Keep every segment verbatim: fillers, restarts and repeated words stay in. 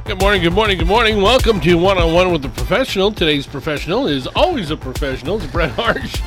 Good morning, good morning, good morning. Welcome to One-on-One with the Professional. Today's professional is always a professional. It's Brett Harsh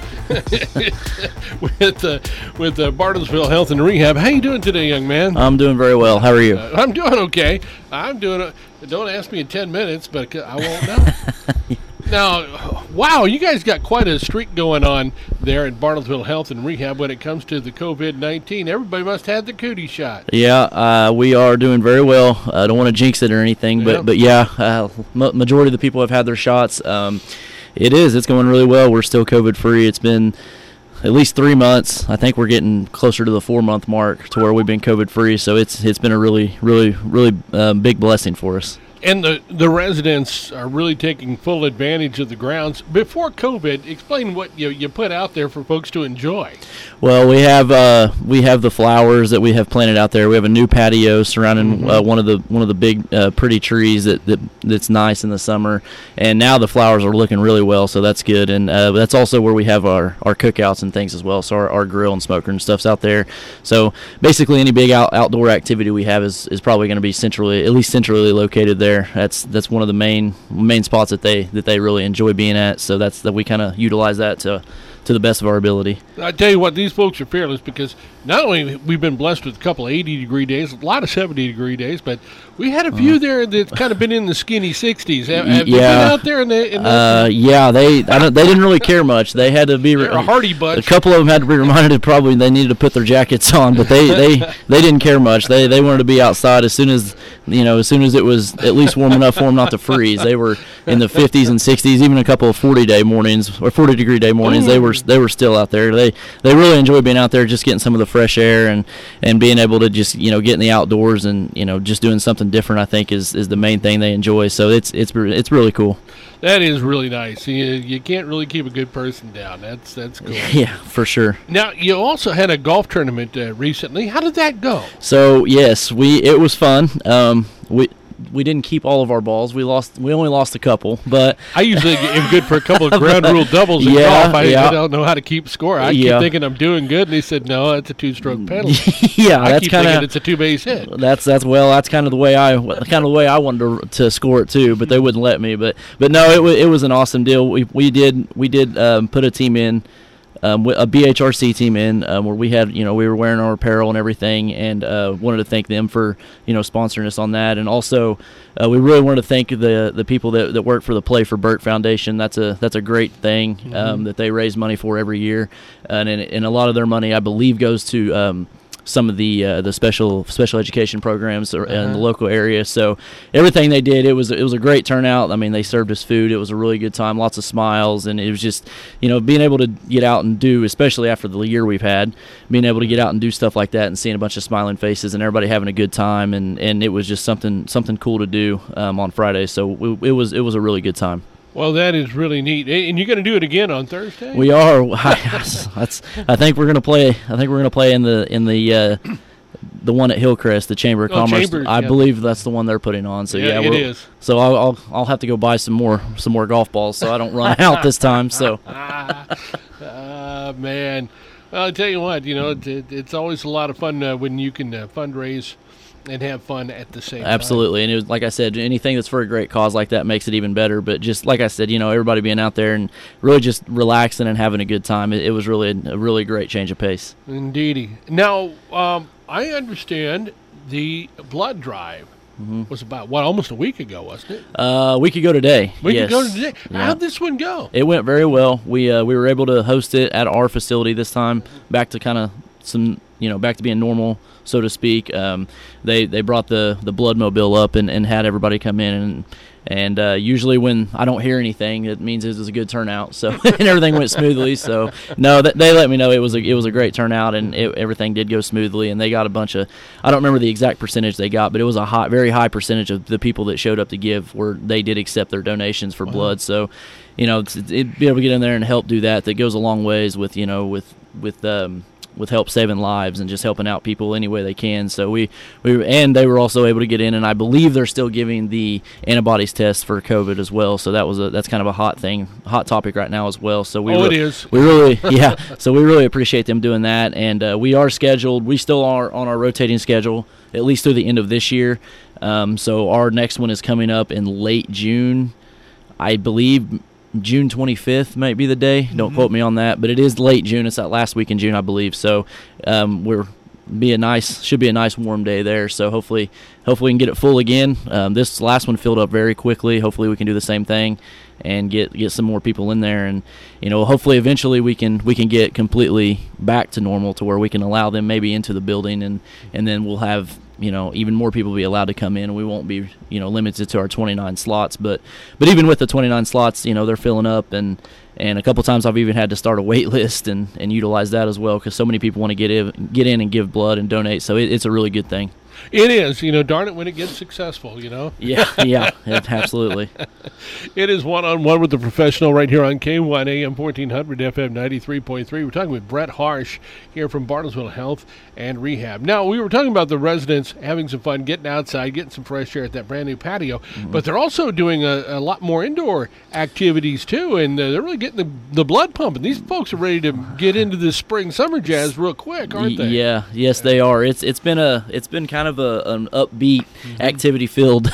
with uh, with uh, Bartlesville Health and Rehab. How you doing today, young man? I'm doing very well. How are you? Uh, I'm doing okay. I'm doing uh, don't ask me in ten minutes, but I won't know. Now, wow, you guys got quite a streak going on there at Bartlesville Health and Rehab when it comes to the covid nineteen. Everybody must have the cootie shot. Yeah, uh, we are doing very well. I don't want to jinx it or anything, but, Yeah. but yeah, uh, ma- majority of the people have had their shots. Um, it is. It's going really well. We're still COVID-free. It's been at least three months. I think we're getting closer to the four-month mark to where we've been COVID-free, so it's it's been a really, really, really uh, big blessing for us. And the, the residents are really taking full advantage of the grounds. Before COVID, explain what you you put out there for folks to enjoy. Well, we have uh, we have the flowers that we have planted out there. We have a new patio surrounding Mm-hmm. uh, one of the one of the big uh, pretty trees that, that that's nice in the summer. And now the flowers are looking really well, so that's good. And uh, that's also where we have our, our cookouts and things as well. So our, our grill and smoker and stuff's out there. So basically, any big out, outdoor activity we have is, is probably going to be centrally, at least centrally located there. That's that's one of the main main spots that they that they really enjoy being at. So that's that we kind of utilize that to to the best of our ability. I tell you what, these folks are fearless because not only we've been blessed with a couple of eighty degree days, a lot of seventy degree days, but we had a few uh, there that's kind of been in the skinny sixties. Have, have yeah. you been out there in the? In the uh, yeah, they I don't, they didn't really care much. They had to be They're a hardy bunch. A couple of them had to be reminded that probably they needed to put their jackets on, but they, they, they didn't care much. They they wanted to be outside as soon as you know as soon as it was at least warm enough for them not to freeze. They were in the fifties and sixties, even a couple of forty day mornings or forty degree day mornings. They were they were still out there. They they really enjoy being out there, just getting some of the fresh air and, and being able to just you know get in the outdoors and you know just doing something different. I think is, is the main thing they enjoy. So it's it's it's really cool. That is really nice. You, you can't really keep a good person down. That's that's cool. Yeah, for sure. Now you also had a golf tournament uh, recently. How did that go? So yes, we it was fun. Um, we. We didn't keep all of our balls. We lost. We only lost a couple, but I usually am good for a couple of ground rule doubles in yeah, golf. I, yeah. I don't know how to keep score. I yeah. keep thinking I'm doing good, and he said, "No, it's a two-stroke penalty." yeah, I that's keep kind thinking of it's a two-base hit. That's that's well, that's kind of the way I kind of the way I wanted to, to score it too, but they wouldn't let me. But but no, it was it was an awesome deal. We we did we did um, put a team in. Um, a B H R C team in um, where we had, you know, we were wearing our apparel and everything, and uh, wanted to thank them for, you know, sponsoring us on that. And also, uh, we really wanted to thank the the people that, that work for the Play for Burt Foundation. That's a that's a great thing um, mm-hmm. that they raise money for every year, and and a lot of their money, I believe, goes to um, some of the uh, the special special education programs uh-huh. in the local area. So everything they did, it was it was a great turnout. I mean, they served us food. It was a really good time, lots of smiles, and it was just, you know, being able to get out and do, especially after the year we've had, being able to get out and do stuff like that and seeing a bunch of smiling faces and everybody having a good time, and, and it was just something something cool to do um, on Friday. So it, it was it was a really good time. Well, that is really neat. And you're going to do it again on Thursday? We are. That's. I think we're going to play. I think we're going to play in the in the uh, the one at Hillcrest, the Chamber of oh, Commerce. Chambers, I yeah. believe that's the one they're putting on. So yeah, yeah, it we're, is. So I'll, I'll I'll have to go buy some more some more golf balls so I don't run out this time. So. Ah, uh, man. Well, I tell you what, you know, it, it, it's always a lot of fun uh, when you can uh, fundraise and have fun at the same Absolutely. time. And it was, like I said, anything that's for a great cause like that makes it even better. But just like I said, you know, everybody being out there and really just relaxing and having a good time, it, it was really a, a really great change of pace. Indeedy. Now, um, I understand the blood drive mm-hmm. was about, what, almost a week ago, wasn't it? Uh, a week ago today. A week yes. ago today. Yeah. How'd this one go? It went very well. We uh, we were able to host it at our facility this time, back to kind of some, you know, back to being normal, so to speak. Um, they they brought the, the blood mobile up and, and had everybody come in, and and uh, usually when I don't hear anything, it means it was a good turnout. So and everything went smoothly. So no, th- they let me know it was a it was a great turnout, and it, everything did go smoothly. And they got a bunch of, I don't remember the exact percentage they got, but it was a high, very high percentage of the people that showed up to give where they did accept their donations for wow. blood. So, you know, it's, it'd be able to get in there and help do that. That goes a long ways with you know with with um. with help saving lives and just helping out people any way they can. So we, we and they were also able to get in, and I believe they're still giving the antibodies test for COVID as well. So that was a that's kind of a hot thing, hot topic right now as well. So we oh, re- it is. We really yeah. So we really appreciate them doing that, and uh, we are scheduled. We still are on our rotating schedule at least through the end of this year. Um, so our next one is coming up in late June. I believe June twenty-fifth might be the day. Mm-hmm. Don't quote me on that, but it is late June. It's that last week in June, I believe. So um, we're be a nice should be a nice warm day there. So hopefully, hopefully we can get it full again. Um, this last one filled up very quickly. Hopefully we can do the same thing and get get some more people in there. And you know, hopefully eventually we can we can get completely back to normal to where we can allow them maybe into the building, and and then we'll have, you know, even more people be allowed to come in. We won't be, you know, limited to our twenty-nine slots, but but even with the twenty-nine slots, you know, they're filling up, and and a couple times I've even had to start a wait list and, and utilize that as well, because so many people want to get in, get in and give blood and donate. So it, it's a really good thing. It is, you know, darn it when it gets successful, you know. Yeah, yeah, absolutely. It is one-on-one with the professional right here on K one A M fourteen hundred F M ninety-three point three. We're talking with Brett Harsh here from Bartlesville Health and Rehab. Now, we were talking about the residents having some fun, getting outside, getting some fresh air at that brand new patio, mm-hmm. but they're also doing a, a lot more indoor activities too, and uh, they're really getting the, the blood pumping. These folks are ready to get into this spring summer jazz real quick, aren't they? Yeah, yes, they are. It's it's been a it's been kind of a, an upbeat, mm-hmm. activity filled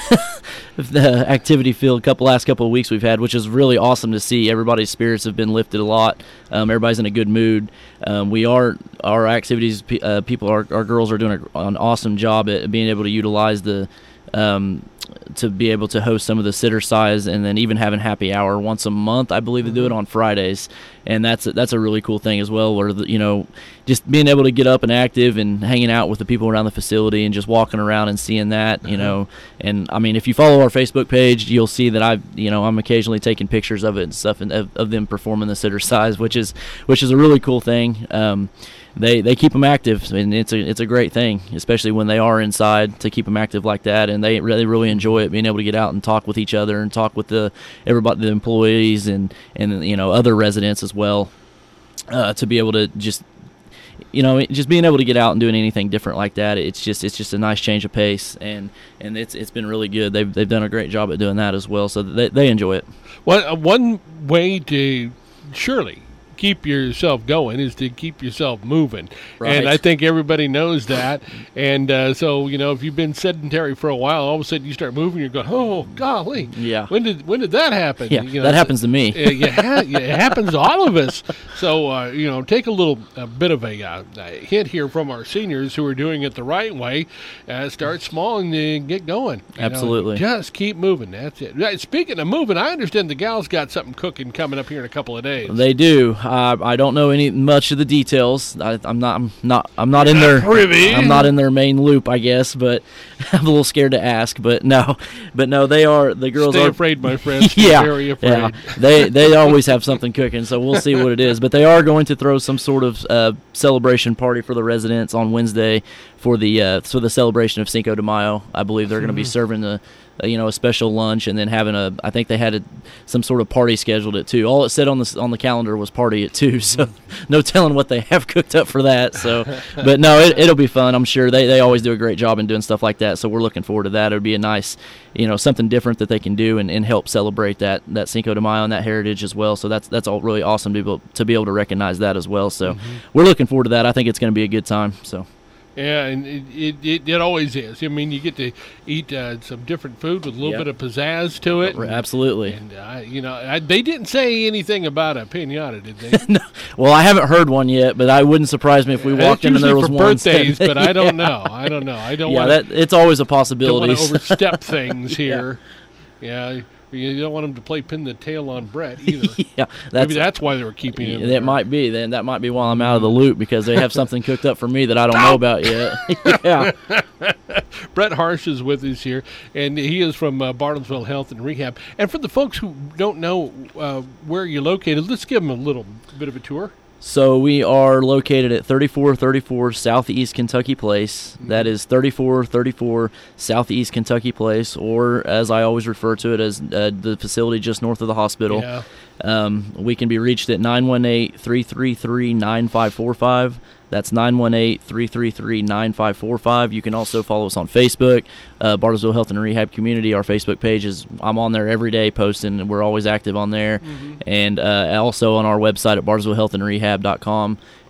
the activity filled couple last couple of weeks we've had, which is really awesome to see. Everybody's spirits have been lifted a lot. Um, everybody's in a good mood. Um, we are our activities. Uh, people, our, our girls are doing a, an awesome job at being able to utilize the. Um, to be able to host some of the sitter size, and then even having happy hour once a month. I believe they do it on Fridays, and that's a, that's a really cool thing as well, where the, you know, just being able to get up and active and hanging out with the people around the facility and just walking around and seeing that, you uh-huh. know. And I mean, if you follow our Facebook page, you'll see that I've, you know, I'm occasionally taking pictures of it and stuff, and of, of them performing the sitter size, which is which is a really cool thing. Um, They they keep them active, and it's a it's a great thing, especially when they are inside, to keep them active like that. And they really really enjoy it, being able to get out and talk with each other and talk with the everybody, the employees, and and you know, other residents as well. Uh, to be able to just, you know, just being able to get out and doing anything different like that, it's just it's just a nice change of pace, and and it's it's been really good. They've they've done a great job at doing that as well, so they they enjoy it. Well, one way to surely keep yourself going is to keep yourself moving, right. And I think everybody knows that. And uh, so, you know, if you've been sedentary for a while, all of a sudden you start moving, you're going, oh golly, yeah, when did when did that happen? Yeah, you know, that happens to me. it, it happens to all of us. So uh, you know, take a little a bit of a, uh, a hint here from our seniors who are doing it the right way. Uh, start small and uh, get going. Absolutely, know, just keep moving. That's it. Speaking of moving, I understand the gals got something cooking coming up here in a couple of days. They do. Uh, I don't know any much of the details. I, I'm not. I'm not. I'm not in their. Privy. I'm not in their main loop, I guess. But I'm a little scared to ask. But no. But no. They are. The girls Stay are afraid, my friends. Yeah. Very afraid. Yeah. They they always have something cooking. So we'll see what it is. But they are going to throw some sort of uh, celebration party for the residents on Wednesday for the uh, for the celebration of Cinco de Mayo. I believe they're going to be serving the. Uh, you know, a special lunch, and then having a, I think they had a, some sort of party scheduled at two. All it said on the on the calendar was party at two, so no telling what they have cooked up for that. So, but no, it, it'll be fun. I'm sure they, they always do a great job in doing stuff like that. So we're looking forward to that. It'll be a nice, you know, something different that they can do and, and help celebrate that that Cinco de Mayo and that heritage as well. So that's that's all really awesome to be able, to be able to recognize that as well. So mm-hmm. we're looking forward to that. I think it's going to be a good time. So. Yeah, and it, it, it, it always is. I mean, you get to eat uh, some different food with a little yep. bit of pizzazz to it. Absolutely. And, uh, you know, I, they didn't say anything about a piñata, did they? No. Well, I haven't heard one yet, but I wouldn't surprise me if we yeah, walked in and there was for one. birthdays, but I don't yeah. know. I don't know. I don't yeah, want that it's always a possibility. Don't want to overstep things here. Yeah. yeah. You don't want them to play pin the tail on Brett either. yeah, that's, maybe that's why they were keeping it. That there. might be. Then that might be why I'm out of the loop, because they have something cooked up for me that I don't know about yet. yeah. Brett Harsh is with us here, and he is from uh, Bartlesville Health and Rehab. And for the folks who don't know uh, where you're located, let's give them a little bit of a tour. So we are located at thirty-four thirty-four Southeast Kentucky Place. That is thirty-four thirty-four Southeast Kentucky Place, or as I always refer to it as uh, the facility just north of the hospital. Yeah. Um, we can be reached at nine one eight, three three three, nine five four five. That's nine one eight, three three three, nine five four five. You can also follow us on Facebook, uh, Bartlesville Health and Rehab Community. Our Facebook page is, I'm on there every day posting, and we're always active on there. Mm-hmm. And uh, also on our website at bartlesville health and rehab dot com.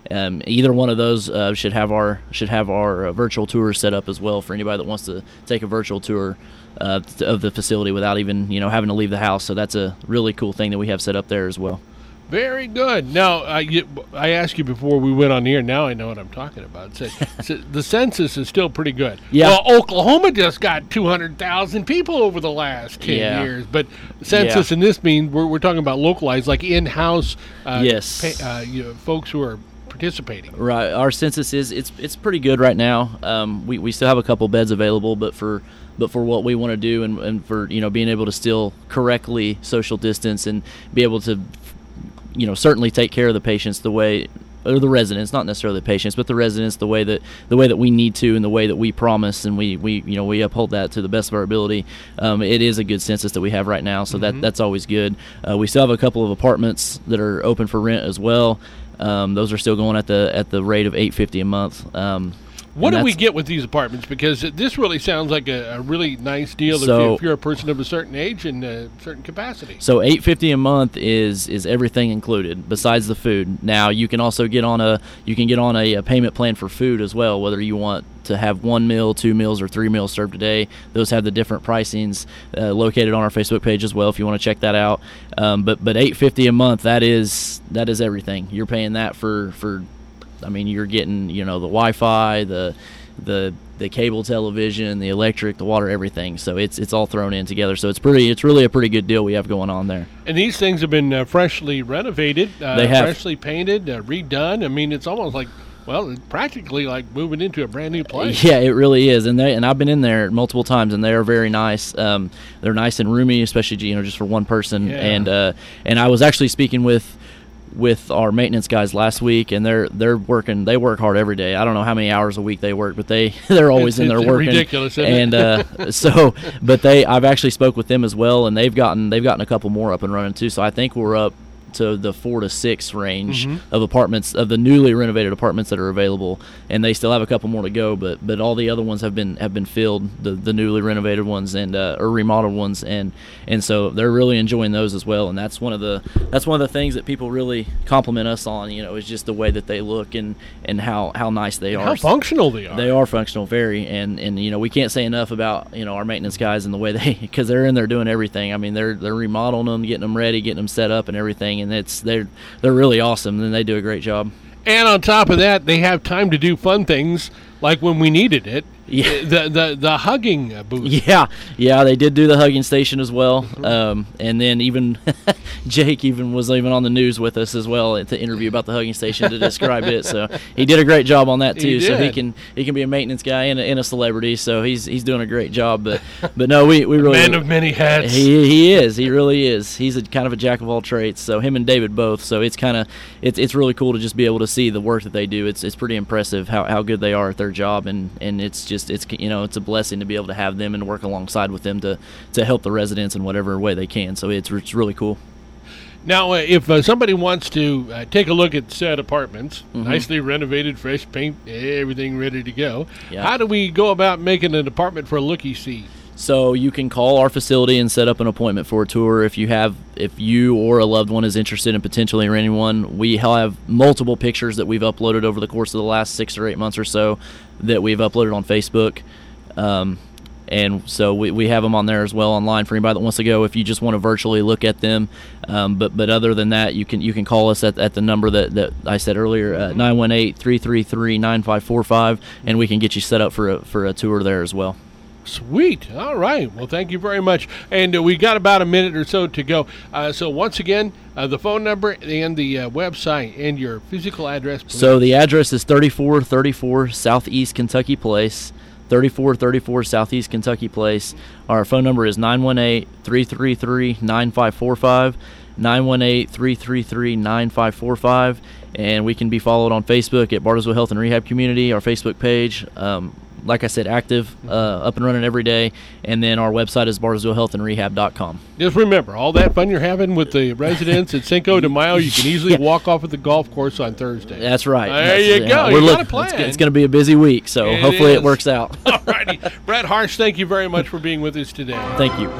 Um, either one of those uh, should have our should have our uh, virtual tour set up as well for anybody that wants to take a virtual tour uh, of the facility without even you know having to leave the house. So that's a really cool thing that we have set up there as well. Very good. Now, uh, you, I asked you before we went on the air. Now I know what I'm talking about. So, so the census is still pretty good. Yeah. Well, Oklahoma just got two hundred thousand people over the last ten yeah. years. But census yeah. in this means we're, we're talking about localized, like in-house uh, yes. pay, uh, you know, folks who are participating. Right. Our census is it's it's pretty good right now. Um, we, we still have a couple beds available, but for but for what we want to do and, and for you know being able to still correctly social distance and be able to you know certainly take care of the patients the way or the residents, not necessarily the patients, but the residents the way that the way that we need to and the way that we promise, and we, we you know we uphold that to the best of our ability. Um, it is a good census that we have right now, so mm-hmm. that that's always good. Uh, we still have a couple of apartments that are open for rent as well. Um, those are still going at the at the rate of eight fifty a month. Um, What do we get with these apartments? Because this really sounds like a, a really nice deal so, if, you, if you're a person of a certain age and a certain capacity. So eight fifty a month is is everything included besides the food. Now you can also get on a you can get on a, a payment plan for food as well, whether you want to have one meal, two meals, or three meals served a day. Those have the different pricings uh, located on our Facebook page as well if you want to check that out. Um, but but eight fifty a month, that is that is everything. You're paying that for for. I mean, you're getting, you know, the Wi-Fi, the the the cable television, the electric, the water, everything. So it's it's all thrown in together. So it's pretty, it's really a pretty good deal we have going on there. And these things have been uh, freshly renovated, uh, they have. freshly painted, uh, redone. I mean, it's almost like, well, it's practically like moving into a brand new place. Yeah, it really is. And they and I've been in there multiple times, and they are very nice. Um, they're nice and roomy, especially you know just for one person. Yeah. And uh, and I was actually speaking with. with our maintenance guys last week, and they're they're working. They work hard every day. I don't know how many hours a week they work, but they they're always it's, in there it's working. Ridiculous, isn't and it? uh, so, but they I've actually spoke with them as well, and they've gotten they've gotten a couple more up and running too. So I think we're up to the four to six range mm-hmm. of apartments of the newly renovated apartments that are available, and they still have a couple more to go. But but all the other ones have been have been filled, the the newly renovated ones and uh, or remodeled ones, and and so they're really enjoying those as well. And that's one of the that's one of the things that people really compliment us on. You know, is just the way that they look and and how how nice they and are. How functional they are. They are functional, very, and and you know we can't say enough about you know our maintenance guys and the way they because they're in there doing everything. I mean they're they're remodeling them, getting them ready, getting them set up, and everything, and it's they're they're really awesome, and they do a great job. And on top of that, they have time to do fun things like when we needed it. Yeah. The the the hugging booth. Yeah, yeah, they did do the hugging station as well, um, and then even Jake even was even on the news with us as well to interview about the hugging station to describe it. So he did a great job on that too. He so he did. can he can be a maintenance guy and a, and a celebrity. So he's he's doing a great job. But but no, we we really Man of many hats. He he is. He really is. He's a kind of a jack of all trades. So him and David both. So it's kind of it's it's really cool to just be able to see the work that they do. It's it's pretty impressive how, how good they are at their job, and, and it's just it's you know it's a blessing to be able to have them and work alongside with them to, to help the residents in whatever way they can. So it's it's really cool. Now, uh, if uh, somebody wants to uh, take a look at said apartments, Mm-hmm. nicely renovated, fresh paint, everything ready to go, Yeah. how do we go about making an apartment for a looky-see? So you can call our facility and set up an appointment for a tour if you have if you or a loved one is interested in potentially renting one. We have multiple pictures that we've uploaded over the course of the last six or eight months or so that we've uploaded on Facebook. Um, and so we, we have them on there as well online for anybody that wants to go if you just want to virtually look at them. Um, but but other than that, you can you can call us at, at the number that, that I said earlier, uh, nine one eight, three three three, nine five four five, and we can get you set up for a, for a tour there as well. Sweet. All right. Well, thank you very much. And uh, we got about a minute or so to go. Uh, so once again, uh, the phone number and the uh, website and your physical address, please. So the address is thirty-four thirty-four Southeast Kentucky Place. thirty-four thirty-four Southeast Kentucky Place. Our phone number is nine one eight, three three three, nine five four five, nine one eight, three three three, nine five four five, and we can be followed on Facebook at Bartlesville Health and Rehab Community, our Facebook page. Um, like I said, active, uh, up and running every day, and then our website is bartlesville health and rehab dot com. Just remember, all that fun you're having with the residents at Cinco de Mayo, you can easily Yeah. walk off at the golf course on Thursday. That's right. There That's, you go. We're You got a look- plan. It's, it's going to be a busy week, so It hopefully is. it works out. All righty. Brett Harsh, thank you very much for being with us today. Thank you.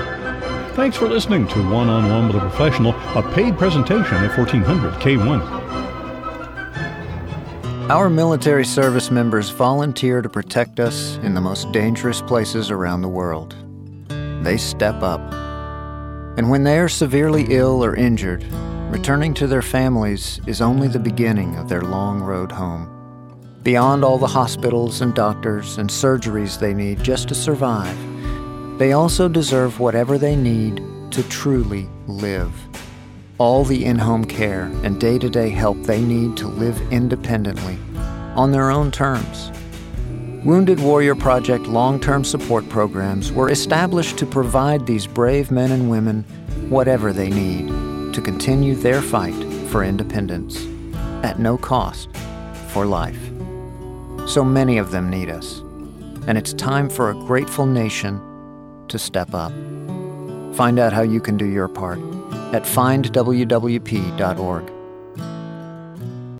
Thanks for listening to One on One with a Professional, a paid presentation of fourteen hundred K one. Our military service members volunteer to protect us in the most dangerous places around the world. They step up. And when they are severely ill or injured, returning to their families is only the beginning of their long road home. Beyond all the hospitals and doctors and surgeries they need just to survive, they also deserve whatever they need to truly live. All the in-home care and day-to-day help they need to live independently, on their own terms. Wounded Warrior Project long-term support programs were established to provide these brave men and women whatever they need to continue their fight for independence, at no cost, for life. So many of them need us, and it's time for a grateful nation to step up. Find out how you can do your part at find w w p dot org.